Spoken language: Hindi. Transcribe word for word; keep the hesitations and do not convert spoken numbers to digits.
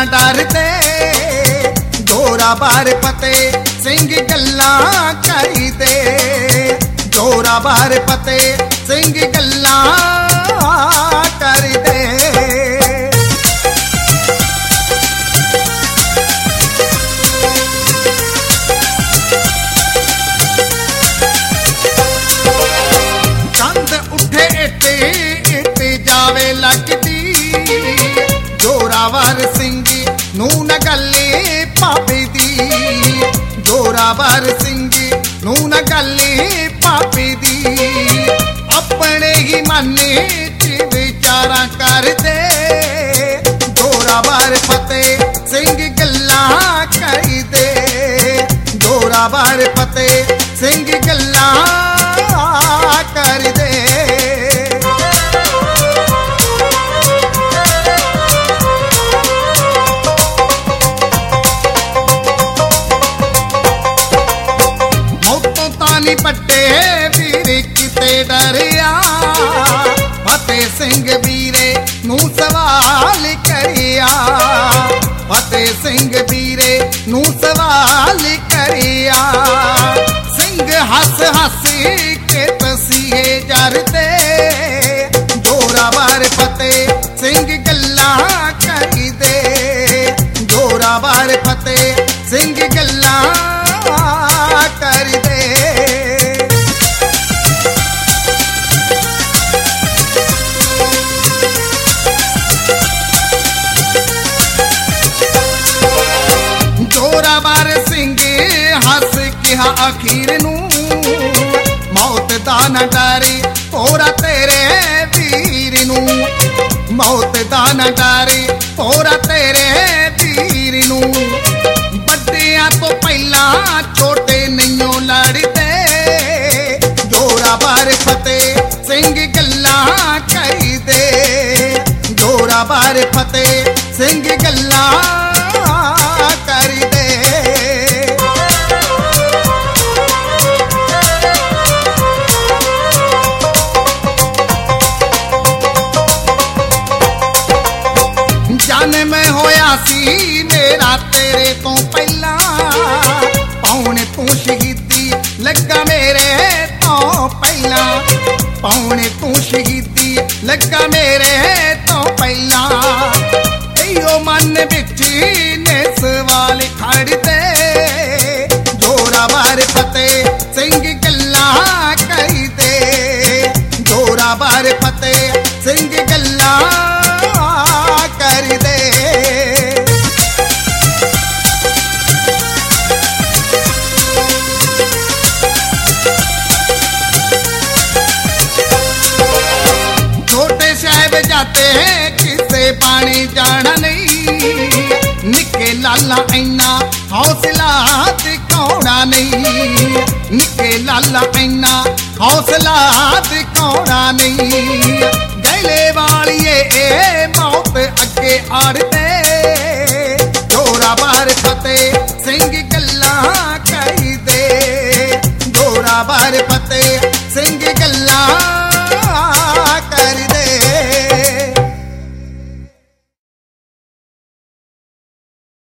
डरदे जोरावर फतेह सिंह गल्लां करदे जोरावर फतेह सिंह गल्लां करदे। चंद उठे इट इट जावे लगदी जोरावर सिंह नू न गल्ली पापी दी जोरावर सिंह नू न गल्ली पापी दी अपने ही मन च विचारा करदे जोरावर फतेह सिंह गल्लां करदे जोरावर फतेह सिंह गल्लां करदे। पट्टे वीर किते डरिया फतेह सिंह वीरे नू सवाल करिया फतेह सिंह वीरे नू सवाल करिया सिंह हस हस के तसीहे जरदे जोरावर फतेह सिंह गल्लां करदे जोरावर फतेह सिंह गल्लां करदे। जोरावर सिंह हस कहा अखीर नू मौत दा न डरी पोरा तेरे वीर नू मौत दा न डरी पोरा तेरे वीर नू बड्डियां तो पहला छोटे नैयों लड़दे जोरावर फतेह सिंह गल्लां करदे जोरावर फतेह सिंह गल्लां करदे। जन्म होया सी मेरा तेरे तो पहला पौने तू शहीदी लगा मेरे तो पहला पौने तू शहीदी लगा मेरे तो पहला इहो मन बिच ने सवाल खड़दे जोरावर फतेह सिंह गल्लां करदे जोरावर फतेह सिंह गल्लां करदे। छोटे साहब जाते किसे पानी जाना नहीं निके लाला इन्ना हौसला दिखाउणा नहीं निके लाला इन्ना हौसला दिखाउणा नहीं गले वालिए ए मौत अगे आड़दे जोरावर फतेह सिंह गल्लां करदे जोरावर फतेह सिंह गल्लां